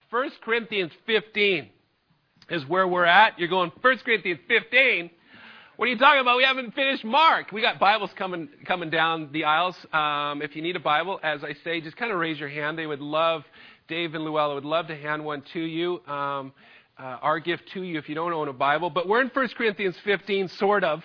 1 Corinthians 15 is where we're at. You're going, 1 Corinthians 15? What are you talking about? We haven't finished Mark. We got Bibles coming down the aisles. If you need a Bible, as I say, just kind of raise your hand. They would love, Dave and Luella would love to hand one to you. Our gift to you if you don't own a Bible. But we're in 1 Corinthians 15, sort of.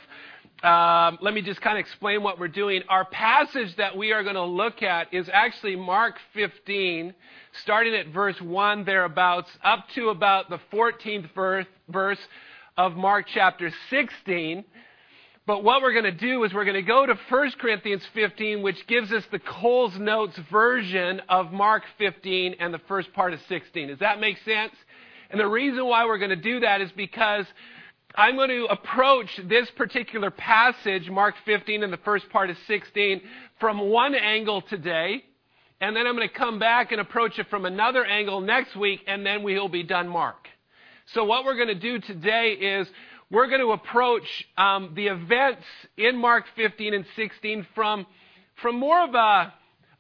Let me just kind of explain what we're doing. Our passage that we are going to look at is actually Mark 15, starting at verse 1 thereabouts, up to about the 14th verse of Mark chapter 16. But what we're going to do is we're going to go to 1 Corinthians 15, which gives us the Coles Notes version of Mark 15 and the first part of 16. Does that make sense? And the reason why we're going to do that is because I'm going to approach this particular passage, Mark 15 and the first part of 16, from one angle today. And then I'm going to come back and approach it from another angle next week, and then we'll be done Mark. So what we're going to do today is we're going to approach the events in Mark 15 and 16 from more of a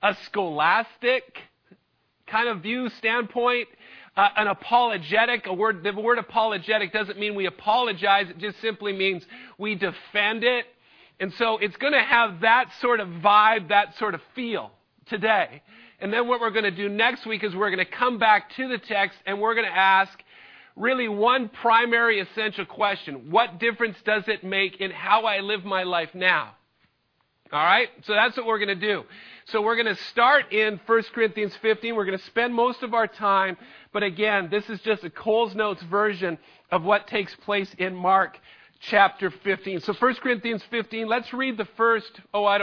scholastic kind of view standpoint, an apologetic. The word apologetic doesn't mean we apologize. It just simply means we defend it. And so it's going to have that sort of vibe, that sort of feel today. And then what we're going to do next week is we're going to come back to the text and we're going to ask really one primary essential question. What difference does it make in how I live my life now? All right? So that's what we're going to do. So we're going to start in 1 Corinthians 15. We're going to spend most of our time. But again, this is just a Coles Notes version of what takes place in Mark chapter 15. So 1 Corinthians 15, let's read the first,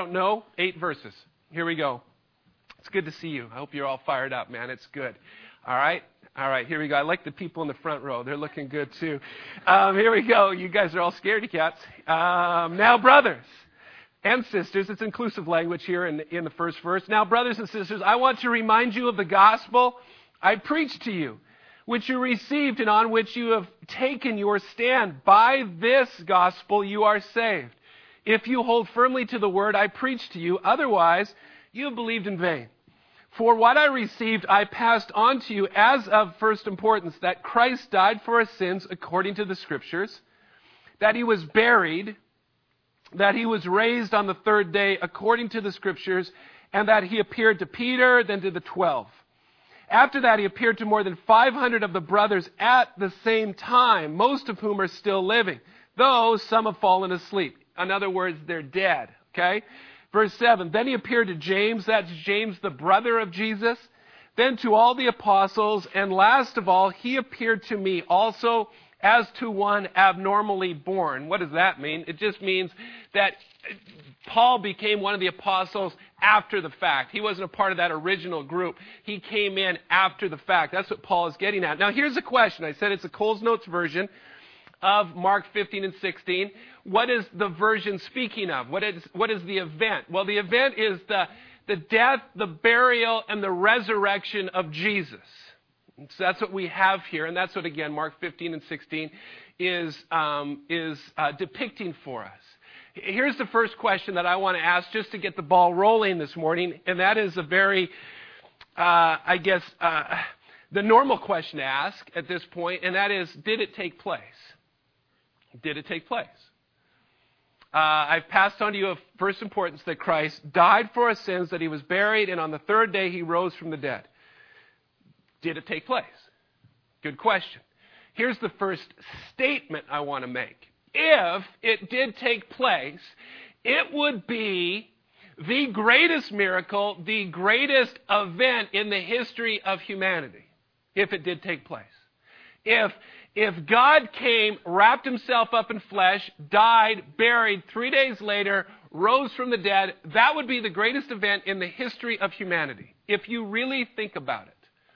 8 verses. Here we go. It's good to see you. I hope you're all fired up, man. It's good. All right? All right, here we go. I like the people in the front row. They're looking good, too. Here we go. You guys are all scaredy cats. Now, brothers and sisters, it's inclusive language here in the first verse. Now, brothers and sisters, I want to remind you of the gospel I preached to you, which you received and on which you have taken your stand. By this gospel you are saved, if you hold firmly to the word I preached to you. Otherwise, you have believed in vain. For what I received, I passed on to you as of first importance, that Christ died for our sins according to the Scriptures, that he was buried, that he was raised on the third day according to the Scriptures, and that he appeared to Peter, then to the 12. After that, he appeared to more than 500 of the brothers at the same time, most of whom are still living, though some have fallen asleep. In other words, they're dead, okay? Verse 7, then he appeared to James, that's James, the brother of Jesus, then to all the apostles, and last of all, he appeared to me also as to one abnormally born. What does that mean? It just means that Paul became one of the apostles after the fact. He wasn't a part of that original group. He came in after the fact. That's what Paul is getting at. Now, here's a question. I said it's a Coles Notes version of Mark 15 and 16. What is the version speaking of? What is the event? Well, the event is the death, the burial, and the resurrection of Jesus. And so that's what we have here, and that's what, again, Mark 15 and 16 is depicting for us. Here's the first question that I want to ask just to get the ball rolling this morning, and that is a very, the normal question to ask at this point, and that is, did it take place? Did it take place? I've passed on to you of first importance that Christ died for our sins, that he was buried, and on the third day he rose from the dead. Did it take place? Good question. Here's the first statement I want to make. If it did take place, it would be the greatest miracle, the greatest event in the history of humanity, if it did take place. If God came, wrapped himself up in flesh, died, buried, 3 days later, rose from the dead, that would be the greatest event in the history of humanity, if you really think about it.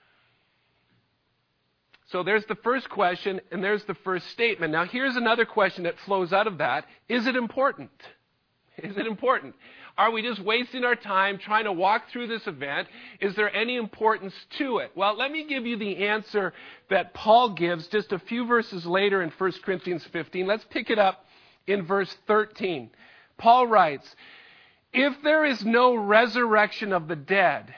So there's the first question, and there's the first statement. Now, here's another question that flows out of that. Is it important? Is it important? Are we just wasting our time trying to walk through this event? Is there any importance to it? Well, let me give you the answer that Paul gives just a few verses later in 1 Corinthians 15. Let's pick it up in verse 13. Paul writes, if there is no resurrection of the dead,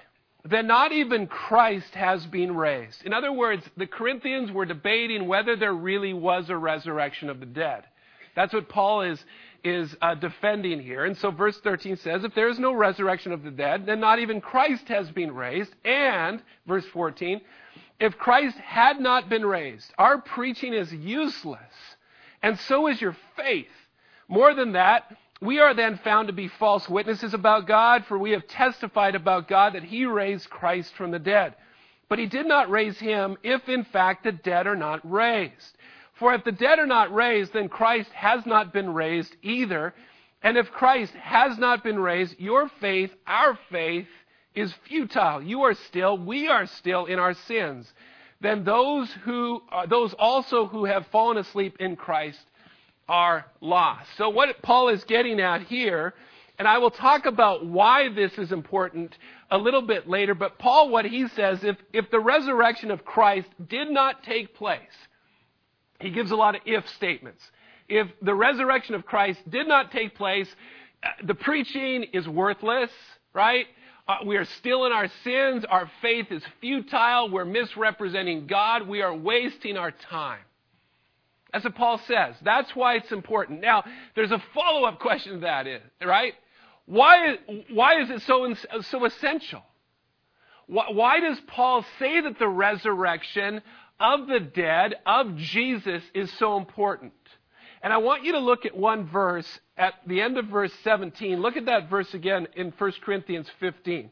then not even Christ has been raised. In other words, the Corinthians were debating whether there really was a resurrection of the dead. That's what Paul is defending here. And so verse 13 says, if there is no resurrection of the dead, then not even Christ has been raised. And, verse 14, if Christ had not been raised, our preaching is useless, and so is your faith. More than that, we are then found to be false witnesses about God, for we have testified about God that he raised Christ from the dead. But he did not raise him if in fact the dead are not raised. For if the dead are not raised, then Christ has not been raised either. And if Christ has not been raised, your faith, our faith, is futile. We are still in our sins. Then those also who have fallen asleep in Christ are lost. So what Paul is getting at here, and I will talk about why this is important a little bit later, but Paul, what he says, if the resurrection of Christ did not take place, he gives a lot of if statements. If the resurrection of Christ did not take place, the preaching is worthless, right? We are still in our sins. Our faith is futile. We're misrepresenting God. We are wasting our time. That's what Paul says. That's why it's important. Now, there's a follow-up question to that, right? Why is it so essential? Why does Paul say that the resurrection of the dead, of Jesus, is so important? And I want you to look at one verse at the end of verse 17. Look at that verse again in 1 Corinthians 15.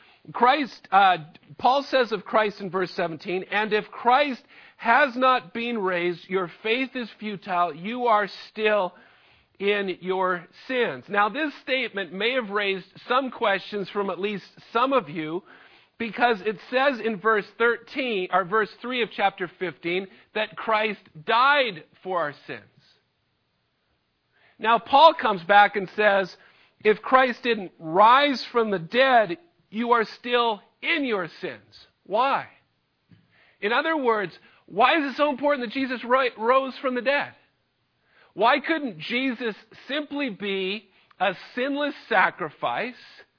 Paul says of Christ in verse 17, and if Christ has not been raised, your faith is futile, you are still in your sins. Now, this statement may have raised some questions from at least some of you, because it says in verse 3 of chapter 15 that Christ died for our sins. Now, Paul comes back and says, if Christ didn't rise from the dead, you are still in your sins. Why? In other words, why is it so important that Jesus rose from the dead? Why couldn't Jesus simply be a sinless sacrifice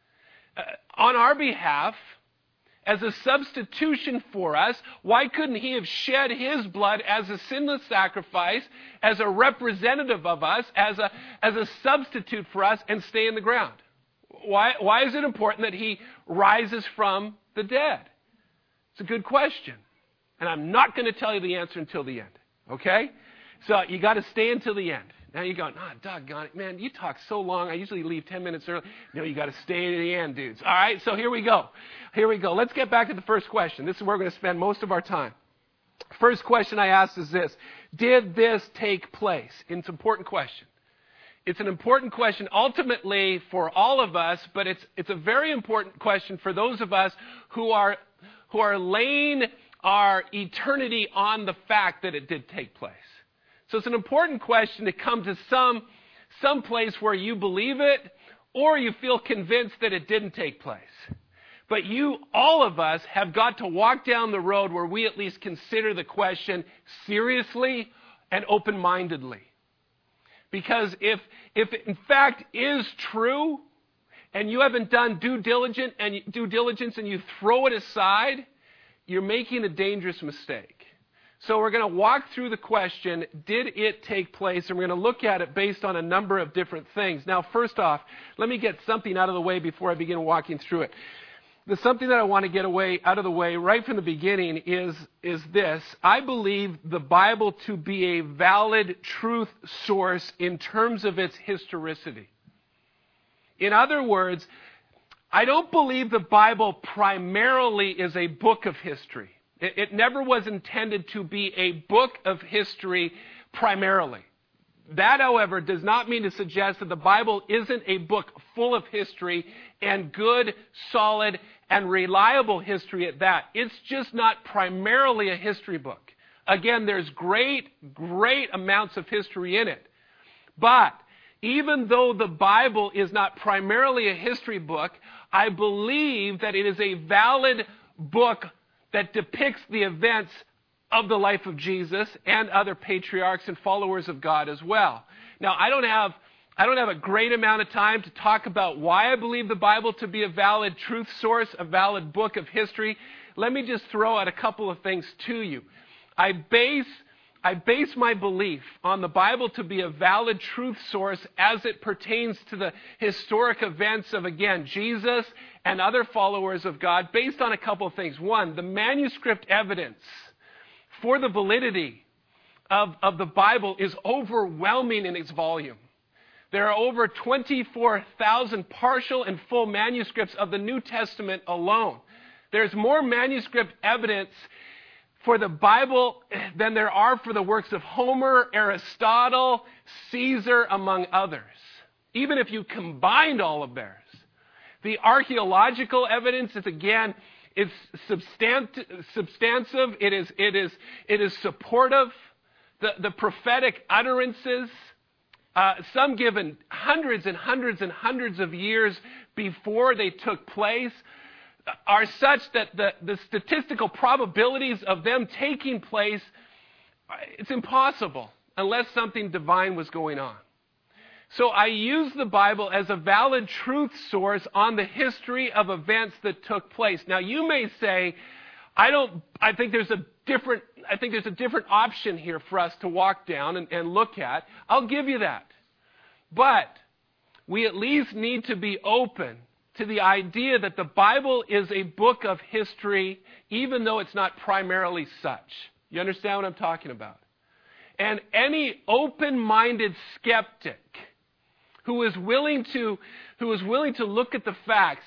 on our behalf as a substitution for us? Why couldn't he have shed his blood as a sinless sacrifice, as a representative of us, as a substitute for us, and stay in the ground? Why is it important that he rises from the dead? It's a good question. And I'm not going to tell you the answer until the end. Okay? So you got to stay until the end. Now you're going, doggone it, man, you talk so long. I usually leave 10 minutes early. No, you got to stay to the end, dudes. All right, so here we go. Let's get back to the first question. This is where we're going to spend most of our time. First question I asked is this: did this take place? It's an important question. It's an important question ultimately for all of us, but it's a very important question for those of us who are laying our eternity on the fact that it did take place. So it's an important question to come to some place where you believe it or you feel convinced that it didn't take place. But all of us, have got to walk down the road where we at least consider the question seriously and open-mindedly. Because if it in fact is true, and you haven't done due diligence and you throw it aside, you're making a dangerous mistake. So we're going to walk through the question, did it take place? And we're going to look at it based on a number of different things. Now, first off, let me get something out of the way before I begin walking through it. The something that I want to get out of the way right from the beginning is this. I believe the Bible to be a valid truth source in terms of its historicity. In other words, I don't believe the Bible primarily is a book of history. It never was intended to be a book of history primarily. That, however, does not mean to suggest that the Bible isn't a book full of history and good, solid, and reliable history at that. It's just not primarily a history book. Again, there's great amounts of history in it. But even though the Bible is not primarily a history book, I believe that it is a valid book that depicts the events of the life of Jesus and other patriarchs and followers of God as well. Now, I don't have I don't have a great amount of time to talk about why I believe the Bible to be a valid truth source, a valid book of history. Let me just throw out a couple of things to you. I base my belief on the Bible to be a valid truth source as it pertains to the historic events of, again, Jesus and other followers of God, based on a couple of things. One, the manuscript evidence for the validity of the Bible is overwhelming in its volume. There are over 24,000 partial and full manuscripts of the New Testament alone. There's more manuscript evidence for the Bible than there are for the works of Homer, Aristotle, Caesar, among others. Even if you combined all of theirs. The archaeological evidence is, again, it's substantive. It is supportive. The prophetic utterances, some given hundreds and hundreds and hundreds of years before they took place, are such that the statistical probabilities of them taking place, it's impossible unless something divine was going on. So I use the Bible as a valid truth source on the history of events that took place. Now you may say, I think there's a different option here for us to walk down and look at. I'll give you that. But we at least need to be open to the idea that the Bible is a book of history, even though it's not primarily such. You understand what I'm talking about? And any open-minded skeptic who is willing to look at the facts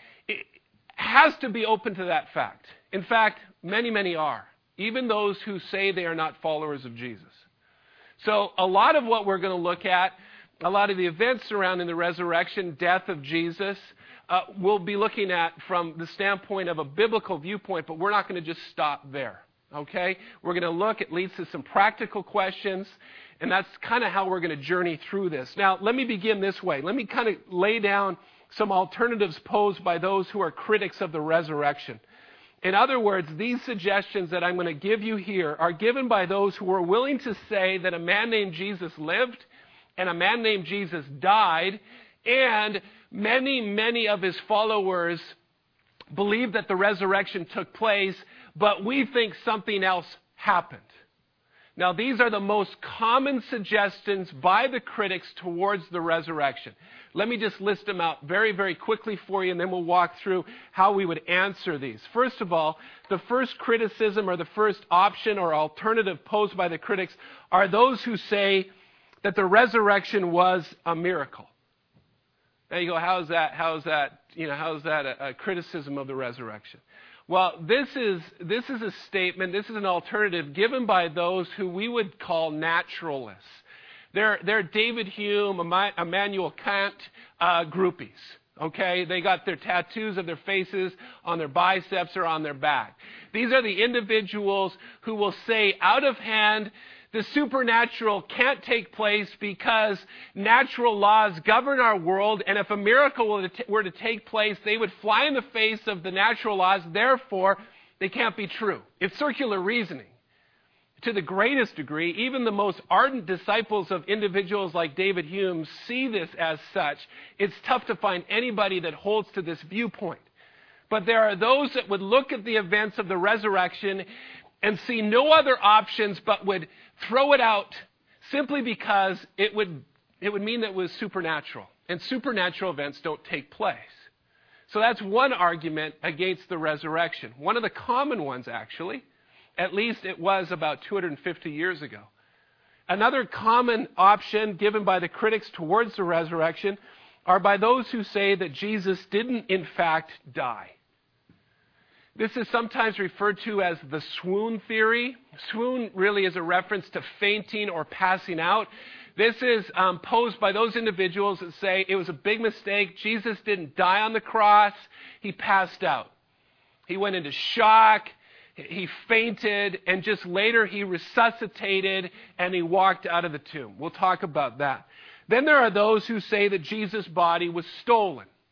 has to be open to that fact. In fact, many are, even those who say they are not followers of Jesus. So a lot of what we're going to look at, a lot of the events surrounding the resurrection, death of Jesus, we'll be looking at from the standpoint of a biblical viewpoint, but we're not going to just stop there, okay? We're going to look at least at some practical questions, and that's kind of how we're going to journey through this. Now, let me begin this way. Let me kind of lay down some alternatives posed by those who are critics of the resurrection. In other words, these suggestions that I'm going to give you here are given by those who are willing to say that a man named Jesus lived and a man named Jesus died, and many of his followers believe that the resurrection took place, but we think something else happened. Now, these are the most common suggestions by the critics towards the resurrection. Let me just list them out very quickly for you, and then we'll walk through how we would answer these. First of all, the first criticism or the first option or alternative posed by the critics are those who say that the resurrection was a miracle. Now you go, how's that a criticism of the resurrection? Well, this is a statement, this is an alternative given by those who we would call naturalists. They're David Hume, Immanuel Kant groupies. Okay? They got their tattoos of their faces on their biceps or on their back. These are the individuals who will say out of hand, the supernatural can't take place because natural laws govern our world, and if a miracle were to take place, they would fly in the face of the natural laws, therefore they can't be true. It's circular reasoning. To the greatest degree, even the most ardent disciples of individuals like David Hume see this as such. It's tough to find anybody that holds to this viewpoint. But there are those that would look at the events of the resurrection and see no other options but would throw it out simply because it would mean that it was supernatural. And supernatural events don't take place. So that's one argument against the resurrection. One of the common ones, actually. At least it was about 250 years ago. Another common option given by the critics towards the resurrection are by those who say that Jesus didn't in fact die. This is sometimes referred to as the swoon theory. Swoon really is a reference to fainting or passing out. This is posed by those individuals that say it was a big mistake. Jesus didn't die on the cross. He passed out. He went into shock. He fainted, and just later he resuscitated and he walked out of the tomb. We'll talk about that. Then there are those who say that Jesus' body was stolen.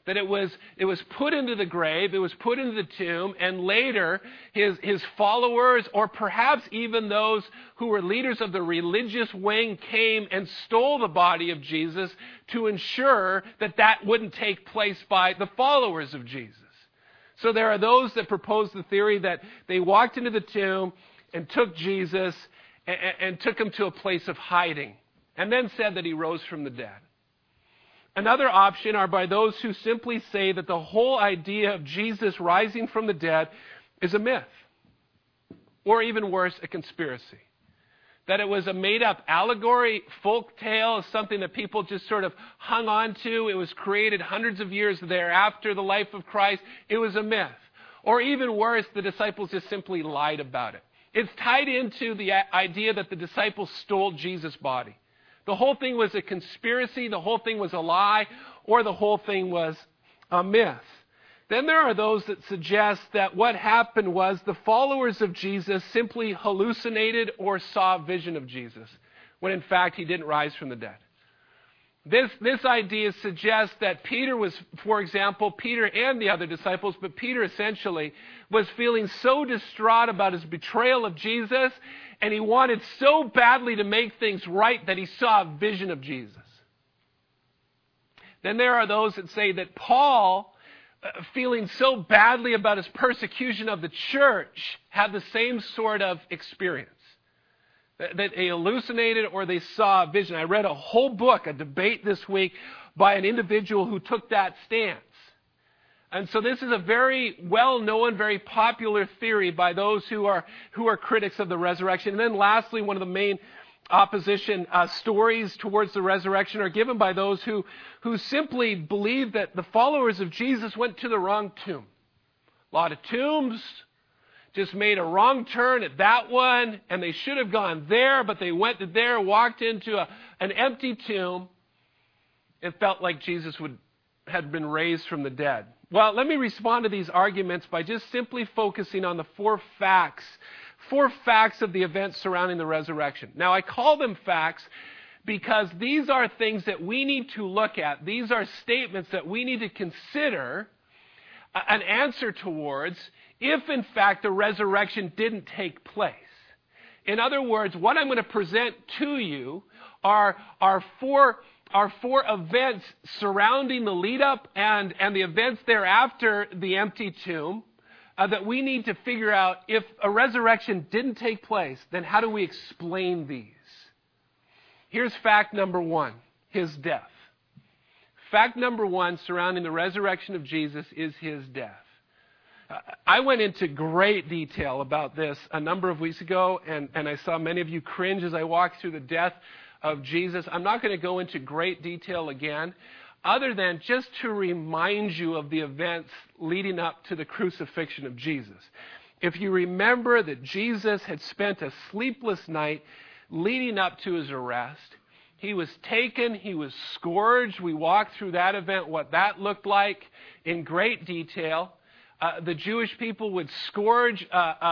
That it was put into the grave, it was put into the tomb, and later his followers, or perhaps even those who were leaders of the religious wing, came and stole the body of Jesus to ensure that that wouldn't take place by the followers of Jesus. So there are those that propose the theory that they walked into the tomb and took Jesus and took him to a place of hiding, and then said that he rose from the dead. Another option are by those who simply say that the whole idea of Jesus rising from the dead is a myth, or even worse, a conspiracy. That it was a made-up allegory, folk tale, something that people just sort of hung on to. It was created hundreds of years thereafter the life of Christ. It was a myth. Or even worse, the disciples just simply lied about it. It's tied into the idea that the disciples stole Jesus' body. The whole thing was a conspiracy, the whole thing was a lie, or the whole thing was a myth. Then there are those that suggest that what happened was the followers of Jesus simply hallucinated or saw a vision of Jesus, when in fact he didn't rise from the dead. This idea suggests that Peter was, for example, Peter and the other disciples, but Peter essentially was feeling so distraught about his betrayal of Jesus, and he wanted so badly to make things right that he saw a vision of Jesus. Then there are those that say that Paul, feeling so badly about his persecution of the church, had the same sort of experience. That they hallucinated or they saw a vision. I read a whole book, a debate this week, by an individual who took that stance. And so this is a very well-known, very popular theory by those who are critics of the resurrection. And then lastly, one of the main opposition stories towards the resurrection are given by those who simply believe that the followers of Jesus went to the wrong tomb. A lot of tombs, just made a wrong turn at that one, and they should have gone there, but they went to there, walked into an empty tomb. It felt like Jesus had been raised from the dead. Well, let me respond to these arguments by just simply focusing on the four facts of the events surrounding the resurrection. Now, I call them facts because these are things that we need to look at. These are statements that we need to consider an answer towards if, in fact, the resurrection didn't take place. In other words, what I'm going to present to you are four events surrounding the lead-up and the events thereafter the empty tomb that we need to figure out if a resurrection didn't take place, then how do we explain these? Here's fact number one, his death. Fact number one surrounding the resurrection of Jesus is his death. I went into great detail about this a number of weeks ago, and I saw many of you cringe as I walked through the death of Jesus. I'm not going to go into great detail again, other than just to remind you of the events leading up to the crucifixion of Jesus. If you remember that Jesus had spent a sleepless night leading up to his arrest, he was taken, he was scourged. We walked through that event, what that looked like in great detail. The Jewish people would scourge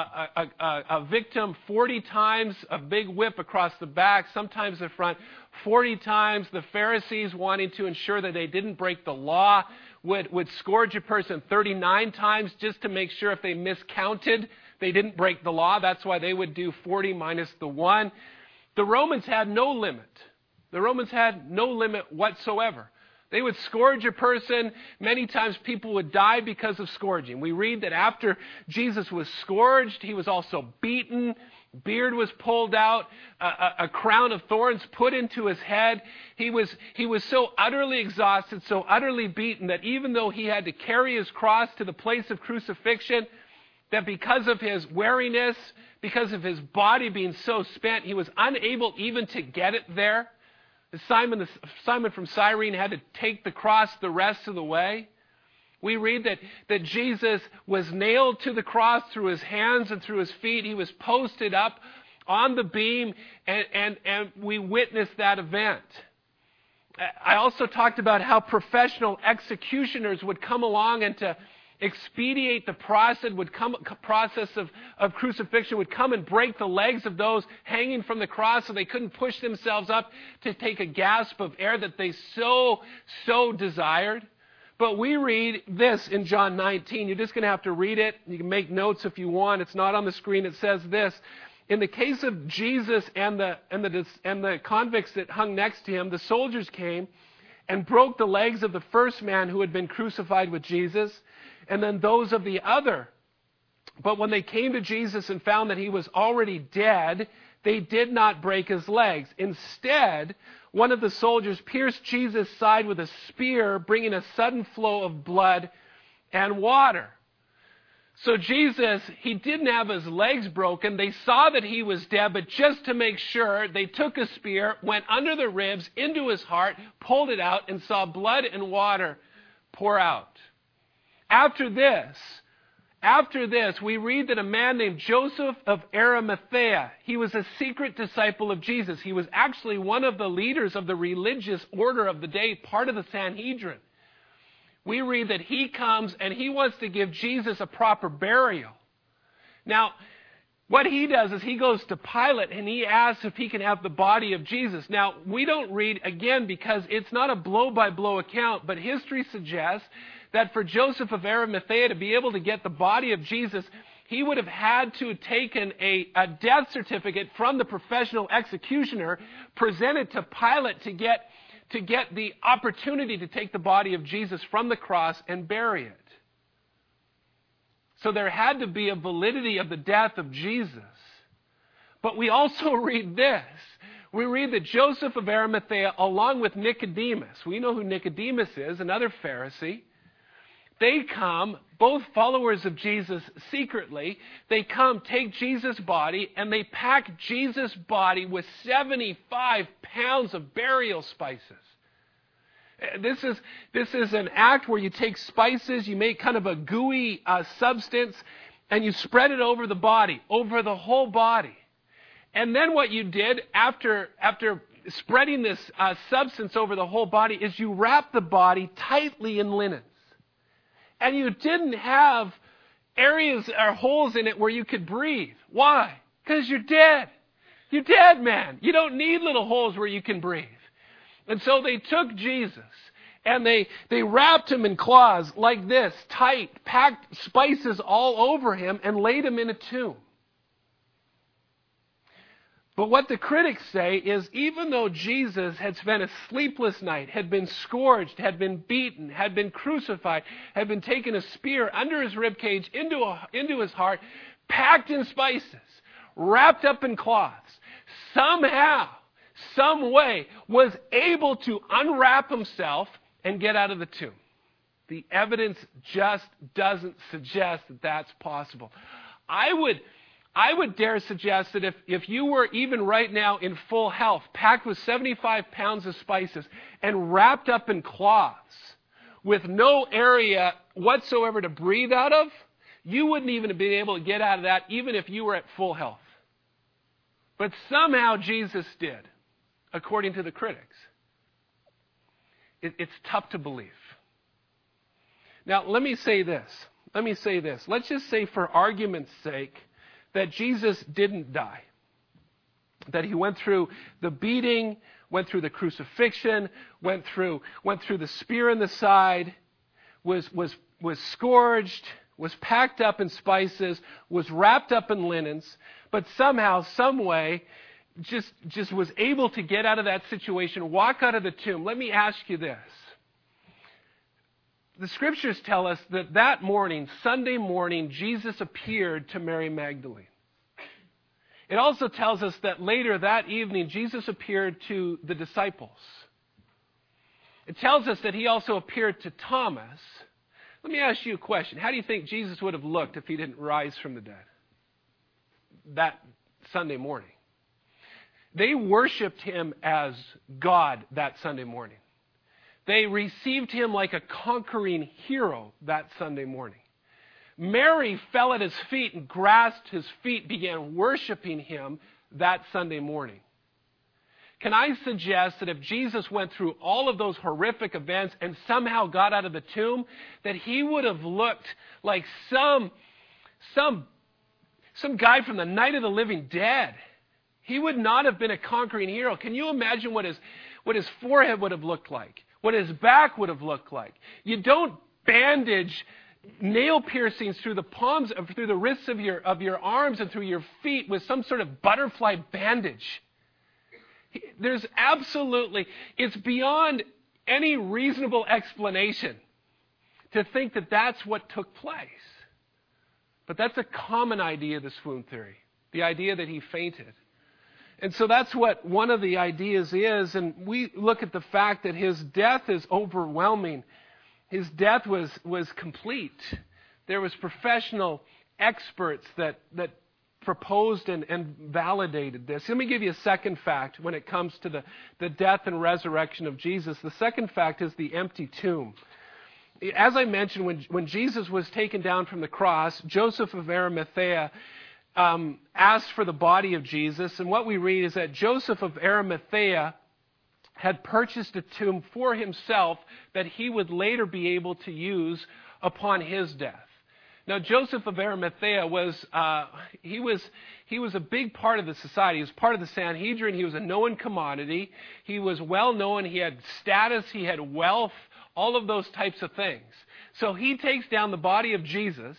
a victim 40 times, a big whip across the back, sometimes the front, 40 times. The Pharisees, wanting to ensure that they didn't break the law, would scourge a person 39 times just to make sure if they miscounted, they didn't break the law. That's why they would do 40 minus the 1. The Romans had no limit. The Romans had no limit whatsoever. They would scourge a person. Many times people would die because of scourging. We read that after Jesus was scourged, he was also beaten. Beard was pulled out. A crown of thorns put into his head. He was so utterly exhausted, so utterly beaten, that even though he had to carry his cross to the place of crucifixion, that because of his weariness, because of his body being so spent, he was unable even to get it there. Simon from Cyrene had to take the cross the rest of the way. We read that Jesus was nailed to the cross through his hands and through his feet. He was posted up on the beam, and we witnessed that event. I also talked about how professional executioners would come along and to expedite the process of crucifixion, would come and break the legs of those hanging from the cross so they couldn't push themselves up to take a gasp of air that they so desired. But we read this in John 19. You're just going to have to read it. You can make notes if you want. It's not on the screen. It says this. In the case of Jesus and the convicts that hung next to him, the soldiers came and broke the legs of the first man who had been crucified with Jesus, and then those of the other. But when they came to Jesus and found that he was already dead, they did not break his legs. Instead, one of the soldiers pierced Jesus' side with a spear, bringing a sudden flow of blood and water. So Jesus, he didn't have his legs broken. They saw that he was dead, but just to make sure, they took a spear, went under the ribs, into his heart, pulled it out, and saw blood and water pour out. After this, we read that a man named Joseph of Arimathea, he was a secret disciple of Jesus. He was actually one of the leaders of the religious order of the day, part of the Sanhedrin. We read that he comes and he wants to give Jesus a proper burial. Now, what he does is he goes to Pilate and he asks if he can have the body of Jesus. Now, we don't read, again, because it's not a blow-by-blow account, but history suggests that for Joseph of Arimathea to be able to get the body of Jesus, he would have had to have taken a death certificate from the professional executioner, presented to Pilate to get the opportunity to take the body of Jesus from the cross and bury it. So there had to be a validity of the death of Jesus. But we also read this. We read that Joseph of Arimathea, along with Nicodemus, we know who Nicodemus is, another Pharisee, they come, both followers of Jesus secretly, they come, take Jesus' body, and they pack Jesus' body with 75 pounds of burial spices. This is an act where you take spices, you make kind of a gooey substance, and you spread it over the body, over the whole body. And then what you did after spreading this substance over the whole body is you wrap the body tightly in linens. And you didn't have areas or holes in it where you could breathe. Why? Because you're dead. You're dead, man. You don't need little holes where you can breathe. And so they took Jesus and they wrapped him in cloths like this, tight, packed spices all over him and laid him in a tomb. But what the critics say is even though Jesus had spent a sleepless night, had been scourged, had been beaten, had been crucified, had been taken a spear under his ribcage into his heart, packed in spices, wrapped up in cloths, somehow, some way, was able to unwrap himself and get out of the tomb. The evidence just doesn't suggest that that's possible. I would dare suggest that if you were even right now in full health, packed with 75 pounds of spices and wrapped up in cloths with no area whatsoever to breathe out of, you wouldn't even have been able to get out of that even if you were at full health. But somehow Jesus did, according to the critics. It's tough to believe. Now, let me say this. Let's just say for argument's sake that Jesus didn't die. That he went through the beating, went through the crucifixion, went through the spear in the side, was scourged, was packed up in spices, was wrapped up in linens, but somehow, some way, just was able to get out of that situation, walk out of the tomb. Let me ask you this. The scriptures tell us that morning, Sunday morning, Jesus appeared to Mary Magdalene. It also tells us that later that evening, Jesus appeared to the disciples. It tells us that he also appeared to Thomas. Let me ask you a question. How do you think Jesus would have looked if he didn't rise from the dead that Sunday morning? They worshiped him as God that Sunday morning. They received him like a conquering hero that Sunday morning. Mary fell at his feet and grasped his feet, began worshiping him that Sunday morning. Can I suggest that if Jesus went through all of those horrific events and somehow got out of the tomb, that he would have looked like some guy from the Night of the Living Dead? He would not have been a conquering hero. Can you imagine what his forehead would have looked like? what his back would have looked like. You don't bandage nail piercings through the palms, through the wrists of your arms and through your feet with some sort of butterfly bandage. There's absolutely, it's beyond any reasonable explanation to think that that's what took place. But that's a common idea, the swoon theory, the idea that he fainted. And so that's what one of the ideas is, and we look at the fact that his death is overwhelming. His death was complete. There was professional experts that proposed and validated this. Let me give you a second fact when it comes to the death and resurrection of Jesus. The second fact is the empty tomb. As I mentioned, when Jesus was taken down from the cross, Joseph of Arimathea asked for the body of Jesus. And what we read is that Joseph of Arimathea had purchased a tomb for himself that he would later be able to use upon his death. Now, Joseph of Arimathea was a big part of the society. He was part of the Sanhedrin. He was a known commodity. He was well known. He had status. He had wealth. All of those types of things. So he takes down the body of Jesus,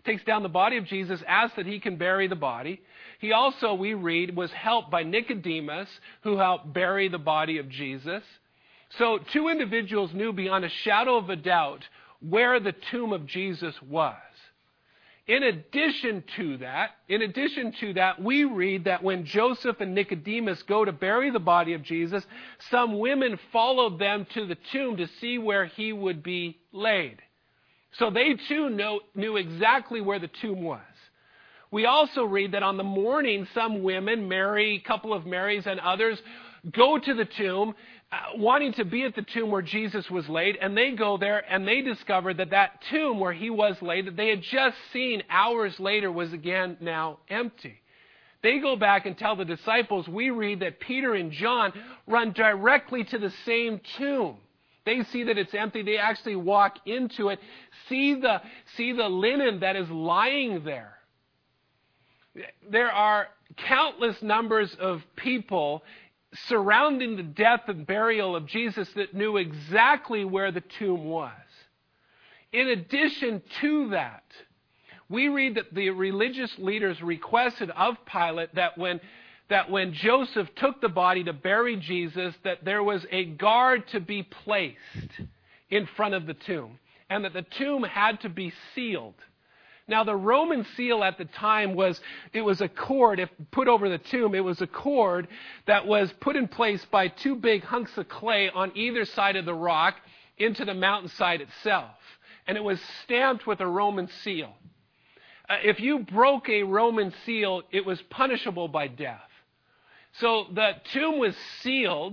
asks that he can bury the body. He also, we read, was helped by Nicodemus, who helped bury the body of Jesus. So two individuals knew beyond a shadow of a doubt where the tomb of Jesus was. In addition to that, we read that when Joseph and Nicodemus go to bury the body of Jesus, some women followed them to the tomb to see where he would be laid. So they too knew exactly where the tomb was. We also read that on the morning, some women, Mary, a couple of Marys and others, go to the tomb, wanting to be at the tomb where Jesus was laid, and they go there and they discover that tomb where he was laid, that they had just seen hours later, was again now empty. They go back and tell the disciples. We read that Peter and John run directly to the same tomb. They see that it's empty. They actually walk into it, see the linen that is lying there. There are countless numbers of people surrounding the death and burial of Jesus that knew exactly where the tomb was. In addition to that, we read that the religious leaders requested of Pilate that when Joseph took the body to bury Jesus, that there was a guard to be placed in front of the tomb, and that the tomb had to be sealed. Now, the Roman seal at the time was a cord, if put over the tomb, it was a cord that was put in place by two big hunks of clay on either side of the rock into the mountainside itself. And it was stamped with a Roman seal. If you broke a Roman seal, it was punishable by death. So the tomb was sealed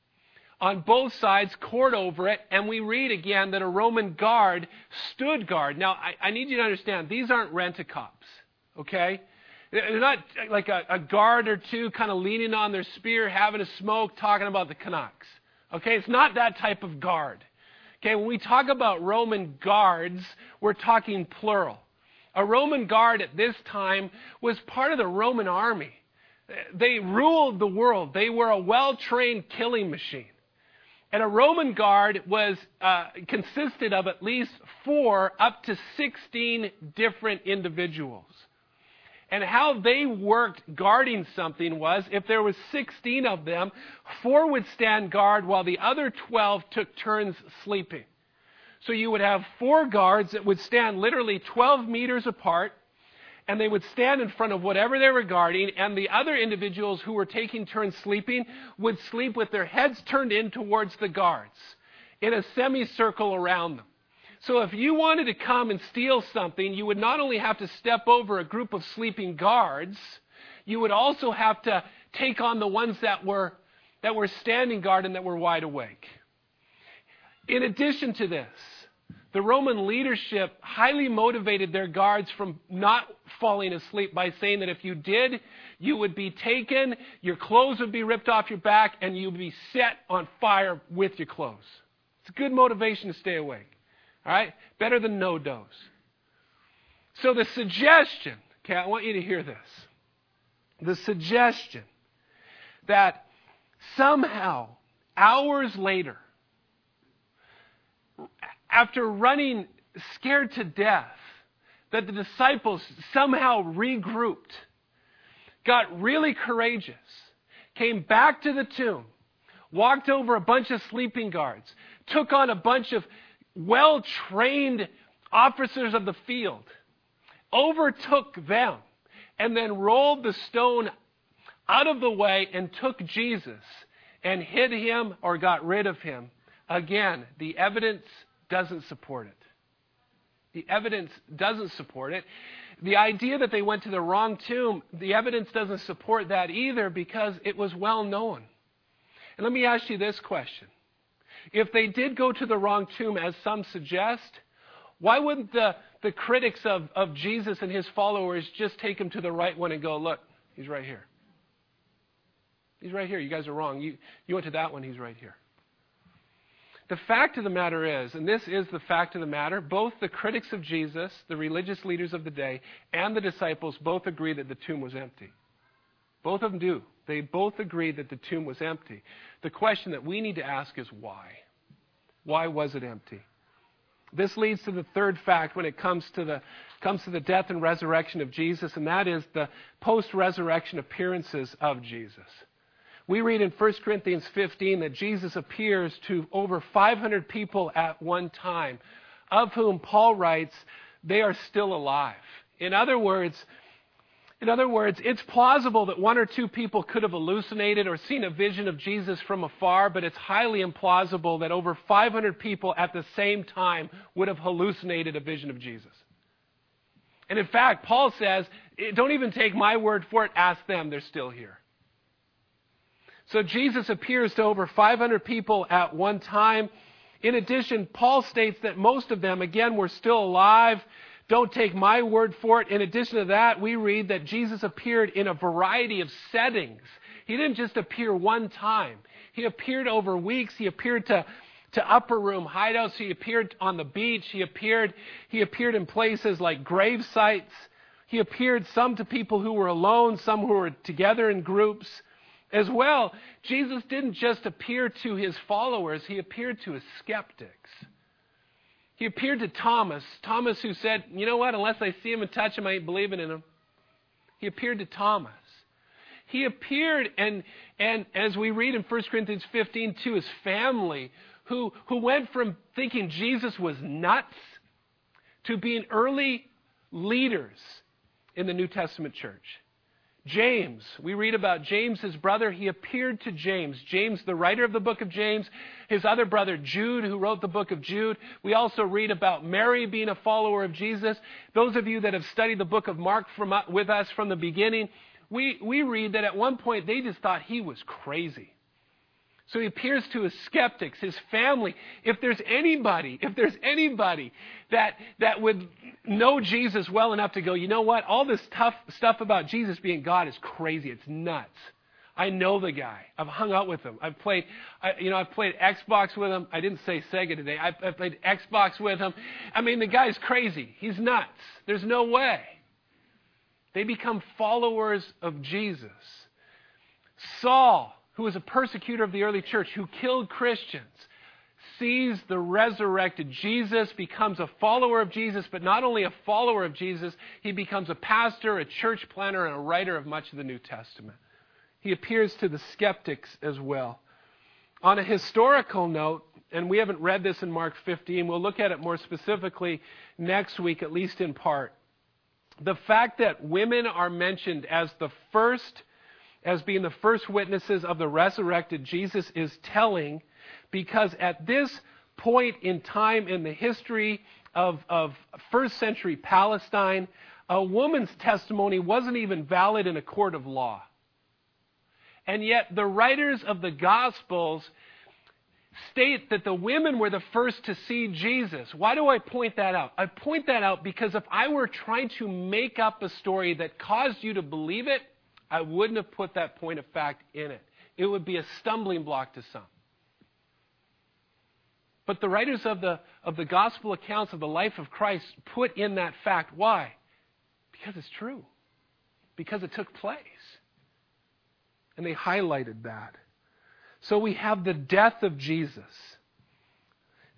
on both sides, cord over it, and we read again that a Roman guard stood guard. Now, I need you to understand, these aren't rent-a-cops, okay? They're not like a guard or two kind of leaning on their spear, having a smoke, talking about the Canucks, okay? It's not that type of guard. Okay, when we talk about Roman guards, we're talking plural. A Roman guard at this time was part of the Roman army. They ruled the world. They were a well-trained killing machine. And a Roman guard was consisted of at least 4 up to 16 different individuals. And how they worked guarding something was, if there was 16 of them, 4 would stand guard while the other 12 took turns sleeping. So you would have 4 guards that would stand literally 12 meters apart, and they would stand in front of whatever they were guarding, and the other individuals who were taking turns sleeping would sleep with their heads turned in towards the guards in a semicircle around them. So if you wanted to come and steal something, you would not only have to step over a group of sleeping guards, you would also have to take on the ones that were standing guard and that were wide awake. In addition to this, the Roman leadership highly motivated their guards from not falling asleep by saying that if you did, you would be taken, your clothes would be ripped off your back, and you would be set on fire with your clothes. It's a good motivation to stay awake. All right? Better than no dose. So the suggestion, okay, I want you to hear this. The suggestion that somehow, hours later, after running scared to death, that the disciples somehow regrouped, got really courageous, came back to the tomb, walked over a bunch of sleeping guards, took on a bunch of well-trained officers of the field, overtook them, and then rolled the stone out of the way and took Jesus and hid him or got rid of him. Again, the evidence doesn't support it. The evidence doesn't support it. The idea that they went to the wrong tomb, the evidence doesn't support that either because it was well known. And let me ask you this question. If they did go to the wrong tomb, as some suggest, why wouldn't the critics of Jesus and his followers just take him to the right one and go, look, he's right here. He's right here. You guys are wrong. You went to that one. He's right here. The fact of the matter is, and this is the fact of the matter, both the critics of Jesus, the religious leaders of the day, and the disciples both agree that the tomb was empty. Both of them do. They both agree that the tomb was empty. The question that we need to ask is why? Why was it empty? This leads to the third fact when it comes to the death and resurrection of Jesus, and that is the post-resurrection appearances of Jesus. We read in 1 Corinthians 15 that Jesus appears to over 500 people at one time, of whom Paul writes they are still alive. In other words, it's plausible that one or two people could have hallucinated or seen a vision of Jesus from afar, but it's highly implausible that over 500 people at the same time would have hallucinated a vision of Jesus. And in fact, Paul says, don't even take my word for it, ask them, they're still here. So Jesus appears to over 500 people at one time. In addition, Paul states that most of them, again, were still alive. Don't take my word for it. In addition to that, we read that Jesus appeared in a variety of settings. He didn't just appear one time. He appeared over weeks. He appeared to upper room hideouts. He appeared on the beach. He appeared in places like grave sites. He appeared some to people who were alone, some who were together in groups. As well, Jesus didn't just appear to his followers, he appeared to his skeptics. He appeared to Thomas who said, you know what, unless I see him and touch him, I ain't believing in him. He appeared to Thomas. He appeared, and as we read in 1 Corinthians 15, to his family, who went from thinking Jesus was nuts to being early leaders in the New Testament church. James, we read about James, his brother. He appeared to James. James, the writer of the book of James, his other brother Jude, who wrote the book of Jude. We also read about Mary being a follower of Jesus. Those of you that have studied the book of Mark with us from the beginning, we read that at one point they just thought he was crazy. So he appears to his skeptics, his family. If there's anybody that would know Jesus well enough to go, you know what? All this tough stuff about Jesus being God is crazy. It's nuts. I know the guy. I've hung out with him. I've played Xbox with him. I didn't say Sega today. I've played Xbox with him. I mean, the guy's crazy. He's nuts. There's no way. They become followers of Jesus. Saul, who was a persecutor of the early church, who killed Christians, sees the resurrected Jesus, becomes a follower of Jesus, but not only a follower of Jesus, he becomes a pastor, a church planner, and a writer of much of the New Testament. He appears to the skeptics as well. On a historical note, and we haven't read this in Mark 15, we'll look at it more specifically next week, at least in part. The fact that women are mentioned as being the first witnesses of the resurrected Jesus is telling, because at this point in time in the history of first century Palestine, a woman's testimony wasn't even valid in a court of law. And yet the writers of the Gospels state that the women were the first to see Jesus. Why do I point that out? I point that out because if I were trying to make up a story that caused you to believe it, I wouldn't have put that point of fact in it. It would be a stumbling block to some. But the writers of the gospel accounts of the life of Christ put in that fact. Why? Because it's true. Because it took place. And they highlighted that. So we have the death of Jesus.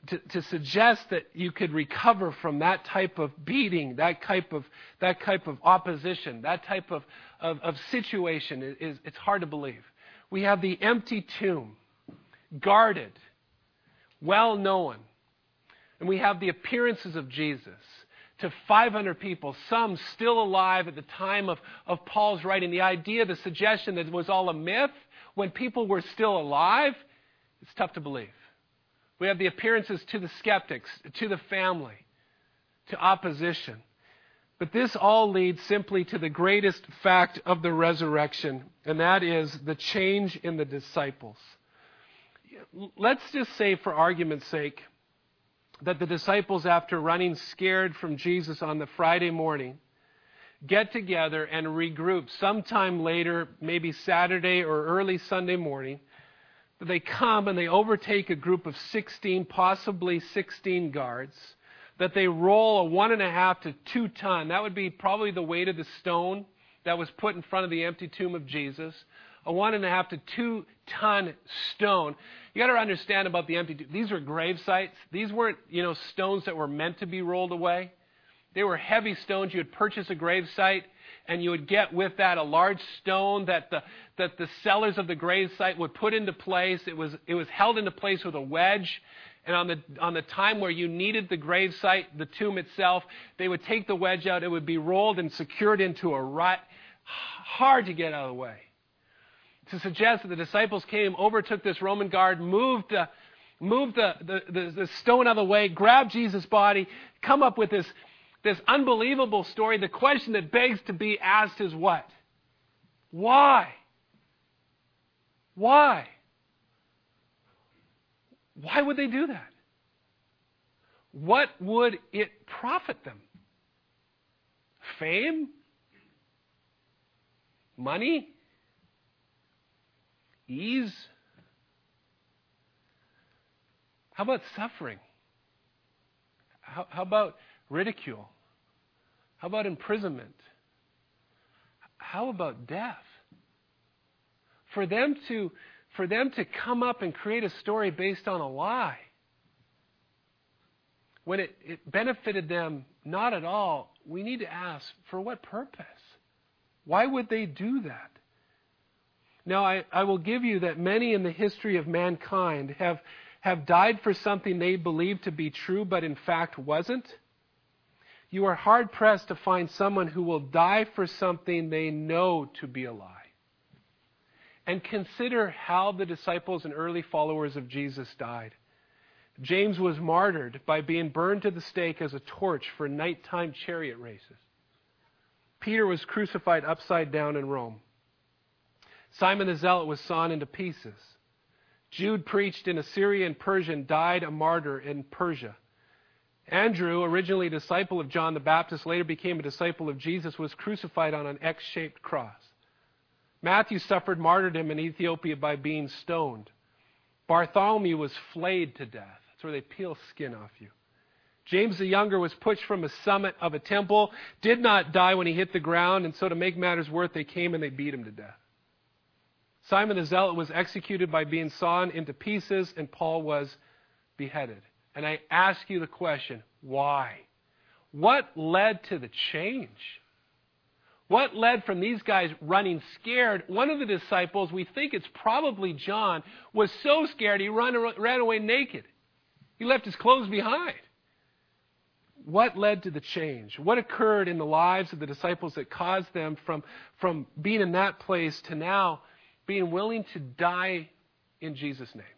to suggest that you could recover from that type of beating, that type of opposition, that type of situation, it's hard to believe. We have the empty tomb, guarded, well known. And we have the appearances of Jesus to 500 people, some still alive at the time of Paul's writing. The idea, the suggestion that it was all a myth when people were still alive, it's tough to believe. We have the appearances to the skeptics, to the family, to opposition. But this all leads simply to the greatest fact of the resurrection, and that is the change in the disciples. Let's just say, for argument's sake, that the disciples, after running scared from Jesus on the Friday morning, get together and regroup sometime later, maybe Saturday or early Sunday morning. They come and they overtake a group of 16, possibly 16 guards, that they roll a 1.5 to 2 ton. That would be probably the weight of the stone that was put in front of the empty tomb of Jesus. A 1.5 to 2 ton stone. You got to understand about the empty tomb. These were grave sites. These weren't, stones that were meant to be rolled away. They were heavy stones. You would purchase a grave site, and you would get with that a large stone that the sellers of the grave site would put into place. It was held into place with a wedge. And on the time where you needed the grave site, the tomb itself, they would take the wedge out. It would be rolled and secured into a rut. Hard to get out of the way. To suggest that the disciples came, overtook this Roman guard, moved the stone out of the way, grabbed Jesus' body, come up with this unbelievable story. The question that begs to be asked is what? Why? Why? Why would they do that? What would it profit them? Fame? Money? Ease? How about suffering? How about ridicule? How about imprisonment? How about death? For them to come up and create a story based on a lie, when it benefited them not at all, we need to ask, for what purpose? Why would they do that? Now, I will give you that many in the history of mankind have died for something they believed to be true, but in fact wasn't. You are hard-pressed to find someone who will die for something they know to be a lie. And consider how the disciples and early followers of Jesus died. James was martyred by being burned to the stake as a torch for nighttime chariot races. Peter was crucified upside down in Rome. Simon the Zealot was sawn into pieces. Jude preached in Assyria and Persia and died a martyr in Persia. Andrew, originally a disciple of John the Baptist, later became a disciple of Jesus, was crucified on an X-shaped cross. Matthew suffered martyrdom in Ethiopia by being stoned. Bartholomew was flayed to death. That's where they peel skin off you. James the Younger was pushed from a summit of a temple, did not die when he hit the ground, and so to make matters worse, they came and they beat him to death. Simon the Zealot was executed by being sawn into pieces, and Paul was beheaded. And I ask you the question, why? What led to the change? What led from these guys running scared? One of the disciples, we think it's probably John, was so scared he ran away naked. He left his clothes behind. What led to the change? What occurred in the lives of the disciples that caused them from being in that place to now being willing to die in Jesus' name?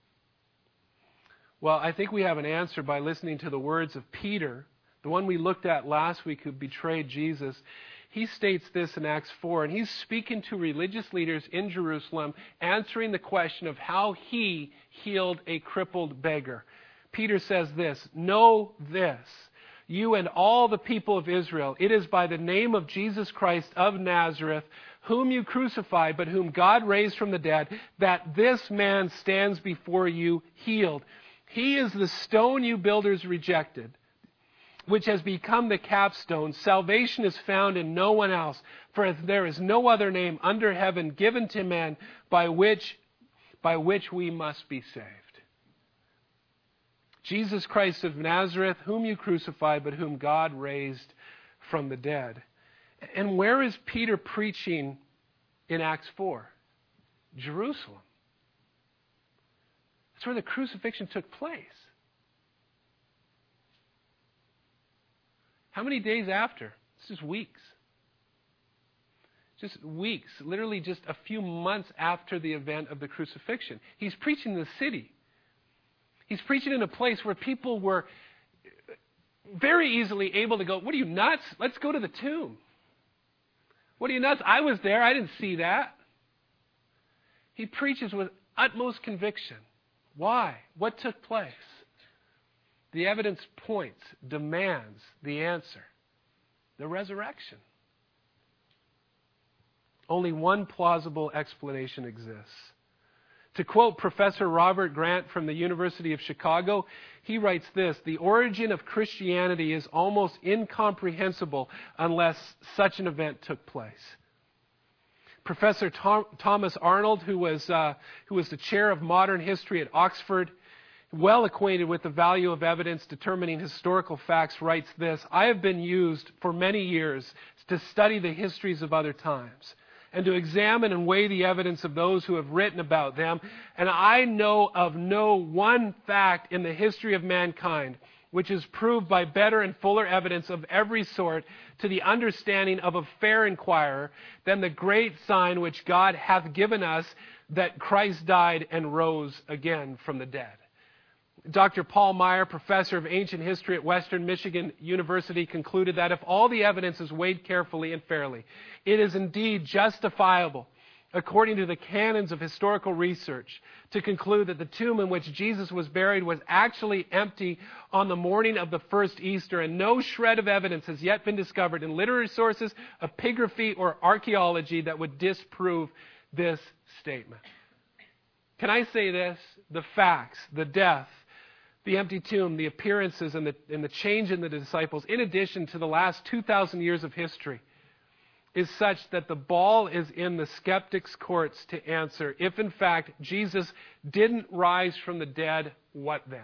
Well, I think we have an answer by listening to the words of Peter, the one we looked at last week who betrayed Jesus. He states this in Acts 4, and he's speaking to religious leaders in Jerusalem, answering the question of how he healed a crippled beggar. Peter says this, "Know this, you and all the people of Israel, it is by the name of Jesus Christ of Nazareth, whom you crucified, but whom God raised from the dead, that this man stands before you healed. He is the stone you builders rejected, which has become the capstone. Salvation is found in no one else, for there is no other name under heaven given to man by which we must be saved." Jesus Christ of Nazareth, whom you crucified, but whom God raised from the dead. And where is Peter preaching in Acts 4? Jerusalem. That's where the crucifixion took place. How many days after? It's just weeks. Just weeks, literally just a few months after the event of the crucifixion. He's preaching in the city. He's preaching in a place where people were very easily able to go, what are you, nuts? Let's go to the tomb. What are you, nuts? I was there. I didn't see that. He preaches with utmost conviction. Why? What took place? The evidence points, demands the answer. The resurrection. Only one plausible explanation exists. To quote Professor Robert Grant from the University of Chicago, he writes this: the origin of Christianity is almost incomprehensible unless such an event took place. Professor Thomas Arnold, who was the chair of modern history at Oxford, well acquainted with the value of evidence determining historical facts, writes this: I have been used for many years to study the histories of other times and to examine and weigh the evidence of those who have written about them. And I know of no one fact in the history of mankind which is proved by better and fuller evidence of every sort to the understanding of a fair inquirer than the great sign which God hath given us, that Christ died and rose again from the dead. Dr. Paul Meyer, professor of ancient history at Western Michigan University, concluded that if all the evidence is weighed carefully and fairly, it is indeed justifiable, according to the canons of historical research, to conclude that the tomb in which Jesus was buried was actually empty on the morning of the first Easter, and no shred of evidence has yet been discovered in literary sources, epigraphy, or archaeology that would disprove this statement. Can I say this? The facts, the death, the empty tomb, the appearances, and the change in the disciples, in addition to the last 2,000 years of history, is such that the ball is in the skeptics' courts to answer if, in fact, Jesus didn't rise from the dead, what then?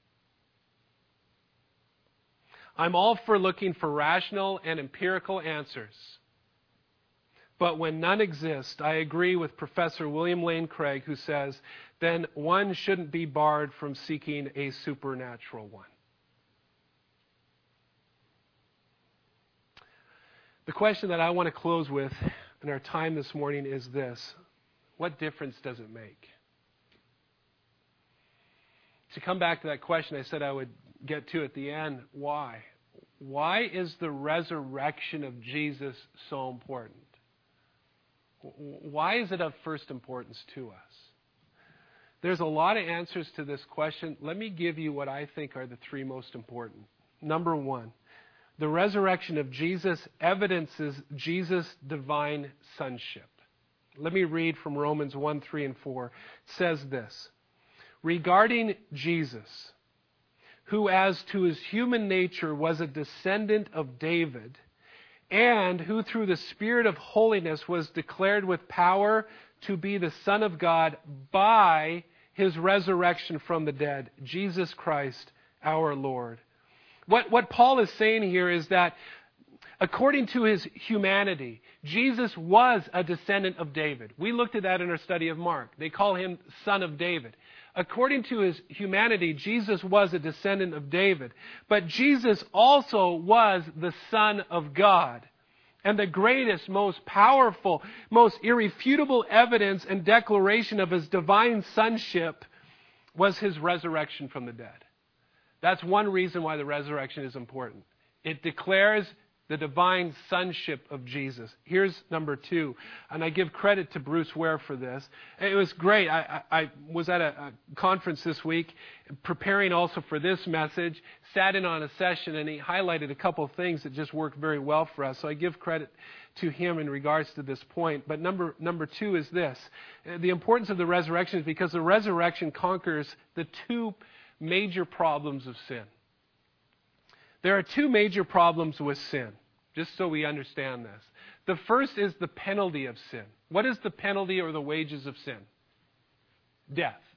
I'm all for looking for rational and empirical answers. But when none exist, I agree with Professor William Lane Craig, who says, then one shouldn't be barred from seeking a supernatural one. The question that I want to close with in our time this morning is this: what difference does it make? To come back to that question I said I would get to at the end, why? Why is the resurrection of Jesus so important? Why is it of first importance to us? There's a lot of answers to this question. Let me give you what I think are the three most important. Number one, the resurrection of Jesus evidences Jesus' divine sonship. Let me read from Romans 1, 3, and 4. It says this: regarding Jesus, who as to his human nature was a descendant of David, and who through the Spirit of holiness was declared with power to be the Son of God by his resurrection from the dead, Jesus Christ our Lord. What Paul is saying here is that according to his humanity, Jesus was a descendant of David. We looked at that in our study of Mark. They call him Son of David. According to his humanity, Jesus was a descendant of David. But Jesus also was the Son of God. And the greatest, most powerful, most irrefutable evidence and declaration of his divine sonship was his resurrection from the dead. That's one reason why the resurrection is important. It declares the divine sonship of Jesus. Here's number two, and I give credit to Bruce Ware for this. It was great. I was at a conference this week, preparing also for this message, sat in on a session, and he highlighted a couple of things that just worked very well for us. So I give credit to him in regards to this point. But number two is this. The importance of the resurrection is because the resurrection conquers the two major problems of sin. There are two major problems with sin, just so we understand this. The first is the penalty of sin. What is the penalty or the wages of sin? Death.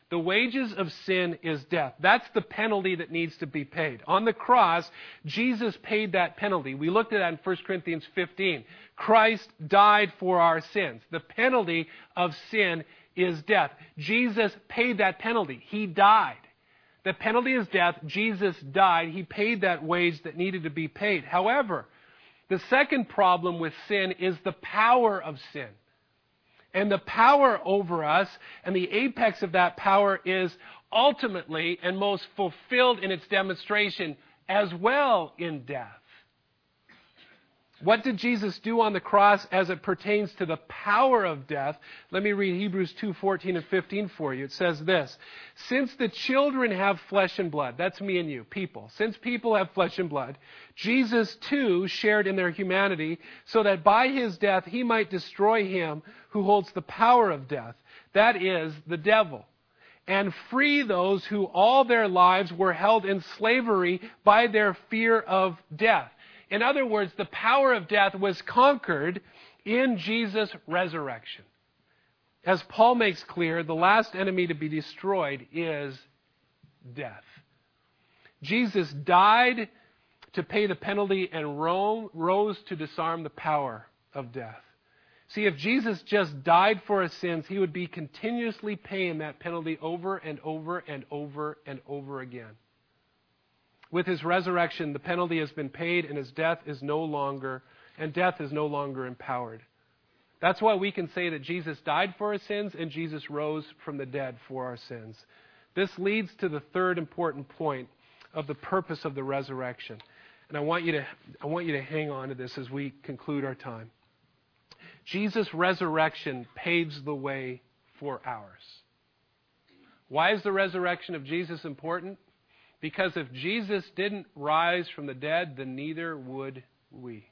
The wages of sin is death. That's the penalty that needs to be paid. On the cross, Jesus paid that penalty. We looked at that in 1 Corinthians 15. Christ died for our sins. The penalty of sin is death. Jesus paid that penalty. He died. The penalty is death. Jesus died. He paid that wage that needed to be paid. However, the second problem with sin is the power of sin. And the power over us, and the apex of that power is ultimately and most fulfilled in its demonstration as well in death. What did Jesus do on the cross as it pertains to the power of death? Let me read Hebrews 2:14 and 15 for you. It says this, since the children have flesh and blood, that's me and you, people. Since people have flesh and blood, Jesus too shared in their humanity so that by his death he might destroy him who holds the power of death, that is, the devil, and free those who all their lives were held in slavery by their fear of death. In other words, the power of death was conquered in Jesus' resurrection. As Paul makes clear, the last enemy to be destroyed is death. Jesus died to pay the penalty and rose to disarm the power of death. See, if Jesus just died for his sins, he would be continuously paying that penalty over and over and over and over again. With his resurrection, the penalty has been paid and death is no longer empowered. That's why we can say that Jesus died for our sins and Jesus rose from the dead for our sins. This leads to the third important point of the purpose of the resurrection. And I want you to hang on to this as we conclude our time. Jesus' resurrection paves the way for ours. Why is the resurrection of Jesus important? Because if Jesus didn't rise from the dead, then neither would we.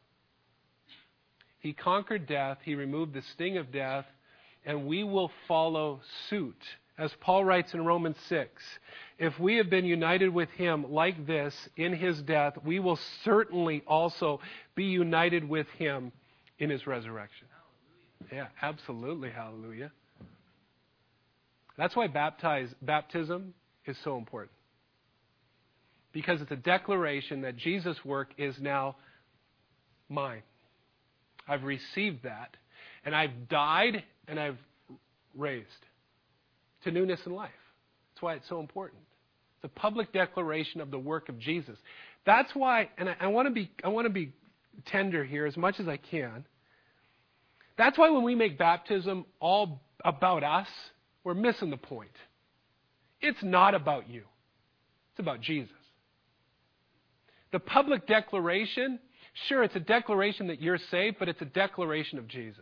He conquered death. He removed the sting of death. And we will follow suit. As Paul writes in Romans 6, if we have been united with him like this in his death, we will certainly also be united with him in his resurrection. Yeah, absolutely. Hallelujah. That's why baptism is so important. Because it's a declaration that Jesus' work is now mine. I've received that, and I've died, and I've raised to newness in life. That's why it's so important. It's a public declaration of the work of Jesus. That's why, and I want to be tender here as much as I can. That's why when we make baptism all about us, we're missing the point. It's not about you. It's about Jesus. The public declaration, sure, it's a declaration that you're saved, but it's a declaration of Jesus.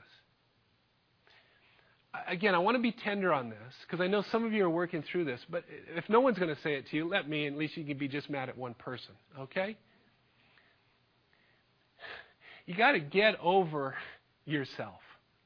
Again, I want to be tender on this, because I know some of you are working through this, but if no one's going to say it to you, let me, at least you can be just mad at one person, okay? You got to get over yourself.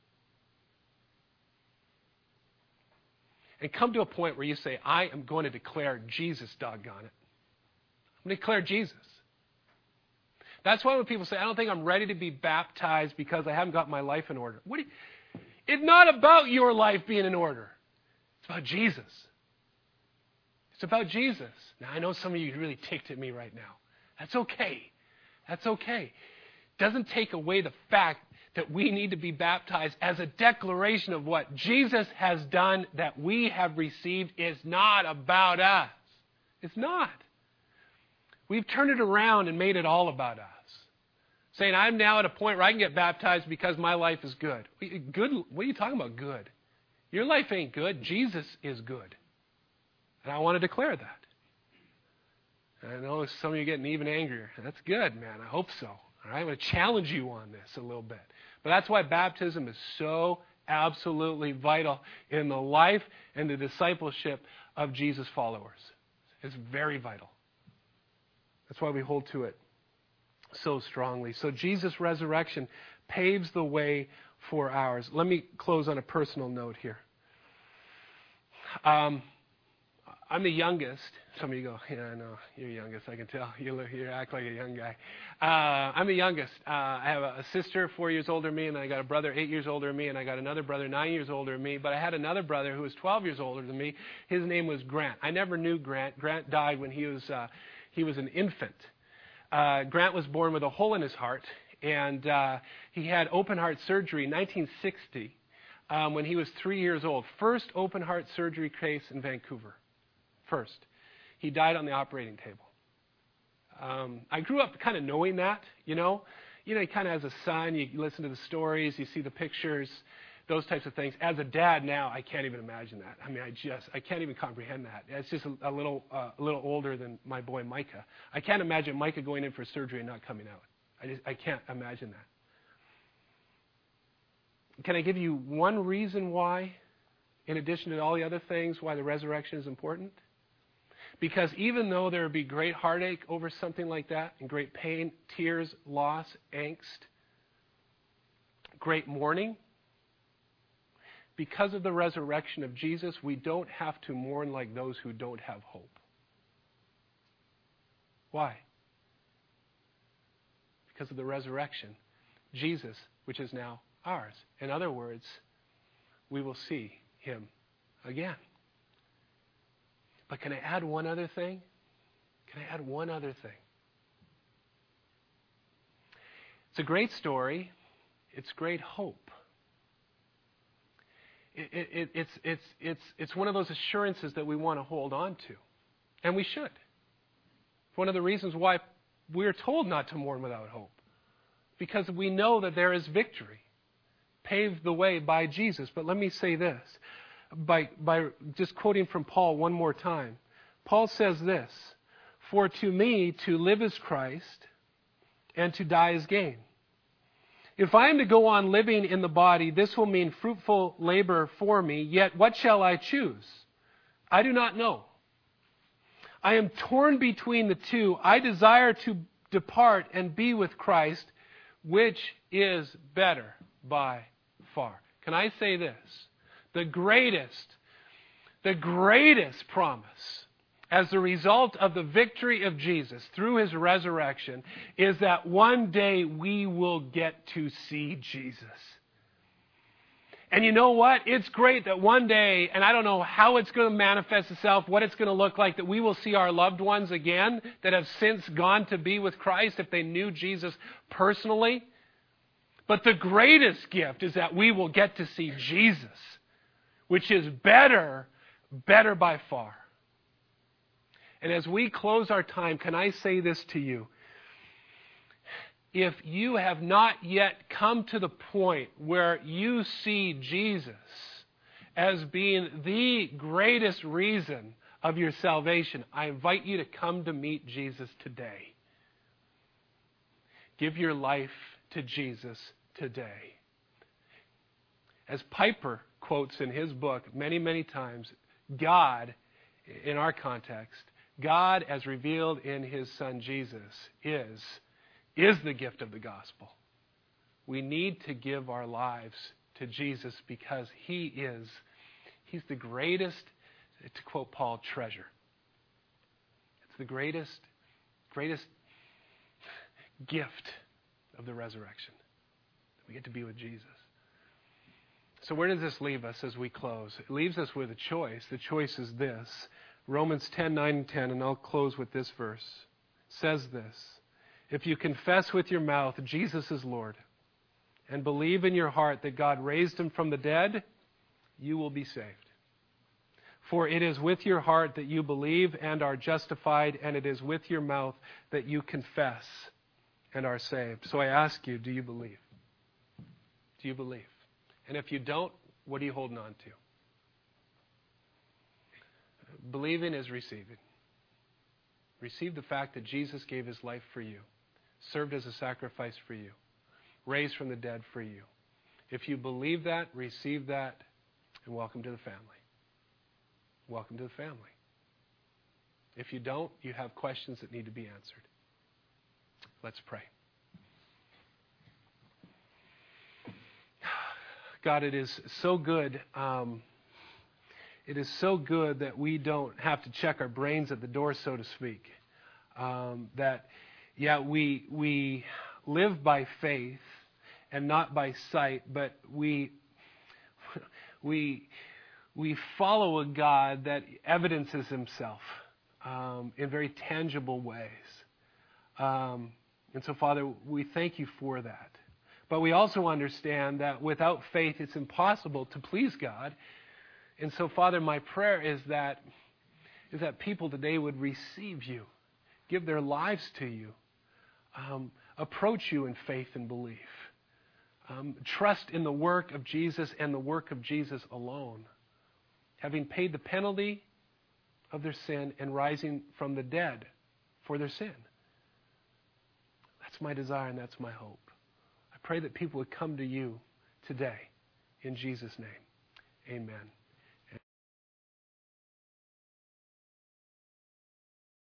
And come to a point where you say, I am going to declare Jesus, doggone it. I'm going to declare Jesus. That's why when people say, I don't think I'm ready to be baptized because I haven't got my life in order. It's not about your life being in order. It's about Jesus. It's about Jesus. Now, I know some of you really ticked at me right now. That's okay. That's okay. It doesn't take away the fact that we need to be baptized as a declaration of what Jesus has done that we have received. Is not about us. It's not. We've turned it around and made it all about us. Saying, I'm now at a point where I can get baptized because my life is good. Good? What are you talking about, good? Your life ain't good. Jesus is good. And I want to declare that. And I know some of you are getting even angrier. That's good, man. I hope so. All right? I'm going to challenge you on this a little bit. But that's why baptism is so absolutely vital in the life and the discipleship of Jesus' followers. It's very vital. That's why we hold to it so strongly. So Jesus' resurrection paves the way for ours. Let me close on a personal note here. I'm the youngest. Some of you go, yeah, I know, you're youngest, I can tell. You act like a young guy. I'm the youngest. I have a sister 4 years older than me, and I got a brother 8 years older than me, and I got another brother 9 years older than me. But I had another brother who was 12 years older than me. His name was Grant. I never knew Grant. Grant died when he was an infant. Grant was born with a hole in his heart, and he had open heart surgery in 1960 when he was 3 years old. First open heart surgery case in Vancouver. First. He died on the operating table. I grew up kind of knowing that, you know. You know, kind of as a son, you listen to the stories, you see the pictures, those types of things. As a dad now, I can't even imagine that. I mean, I can't even comprehend that. It's just a little older than my boy Micah. I can't imagine Micah going in for surgery and not coming out. I can't imagine that. Can I give you one reason why, in addition to all the other things, why the resurrection is important? Because even though there would be great heartache over something like that, and great pain, tears, loss, angst, great mourning, because of the resurrection of Jesus, we don't have to mourn like those who don't have hope. Why? Because of the resurrection. Jesus, which is now ours. In other words, we will see him again. But can I add one other thing? Can I add one other thing? It's a great story. It's great hope. It's one of those assurances that we want to hold on to. And we should. It's one of the reasons why we're told not to mourn without hope. Because we know that there is victory paved the way by Jesus. But let me say this. By just quoting from Paul one more time. Paul says this, "For to me to live is Christ, and to die is gain. If I am to go on living in the body, this will mean fruitful labor for me. Yet what shall I choose? I do not know. I am torn between the two. I desire to depart and be with Christ, which is better by far." Can I say this? The greatest promise as a result of the victory of Jesus through his resurrection is that one day we will get to see Jesus. And you know what? It's great that one day, and I don't know how it's going to manifest itself, what it's going to look like, that we will see our loved ones again that have since gone to be with Christ if they knew Jesus personally. But the greatest gift is that we will get to see Jesus, which is better by far. And as we close our time, can I say this to you? If you have not yet come to the point where you see Jesus as being the greatest reason of your salvation, I invite you to come to meet Jesus today. Give your life to Jesus today. As Piper quotes in his book many, many times, God, in our context, God as revealed in his Son Jesus is the gift of the gospel. We need to give our lives to Jesus because he's the greatest, to quote Paul, treasure. It's the greatest gift of the resurrection. We get to be with Jesus. So where does this leave us as we close? It leaves us with a choice. The choice is this. Romans 10:9 and 10, and I'll close with this verse, says this: "If you confess with your mouth Jesus is Lord, and believe in your heart that God raised him from the dead, you will be saved. For it is with your heart that you believe and are justified, and it is with your mouth that you confess and are saved." So I ask you, do you believe? Do you believe? And if you don't, what are you holding on to? Believing is receiving. Receive the fact that Jesus gave his life for you, served as a sacrifice for you, raised from the dead for you. If you believe that, receive that, and welcome to the family. Welcome to the family. If you don't, you have questions that need to be answered. Let's pray. God, it is so good. it is so good that we don't have to check our brains at the door, so to speak. We live by faith and not by sight, but we follow a God that evidences himself in very tangible ways. And so, Father, we thank you for that. But we also understand that without faith, it's impossible to please God. And so, Father, my prayer is that people today would receive you, give their lives to you, approach you in faith and belief, trust in the work of Jesus and the work of Jesus alone, having paid the penalty of their sin and rising from the dead for their sin. That's my desire and that's my hope. I pray that people would come to you today. In Jesus' name, amen.